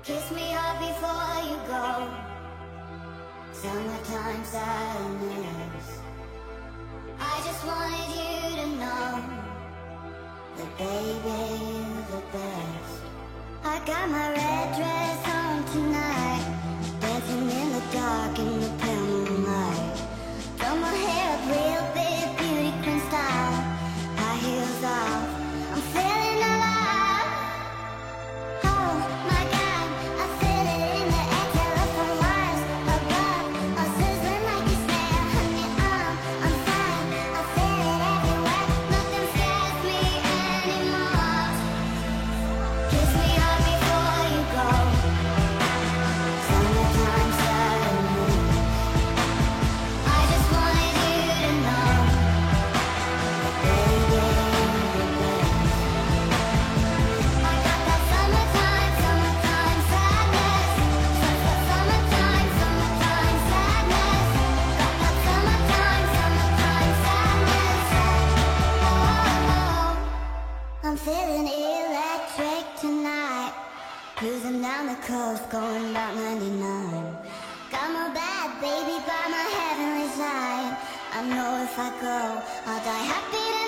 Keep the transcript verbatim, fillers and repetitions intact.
Kiss me hard before you go. Summertime sadness. I just wanted you to know that baby, you're the best. I got my red dress on tonight, dancing in the dark in the pale moonlight. Throw my hair up real big, beauty queen style. High heels off, I'm feeling alive. Oh my God, I feel it in the air, telephone wires above, all sizzling like a snare. Honey, I'm on fire, I feel it everywhere. Nothing scares me anymore. Kiss me hard before you go. Summertime sadness. I just wanted you to know that baby, you're the best. I got that summertime, summertime sadness. Summertime, summertime sadness. Got that summertime, summertime sadness. Oh, I'm feeling electric tonight. Cruising down the coast, going about ninety-nine. Got my bad baby by my heavenly side. I know if I go, I'll die happy tonight.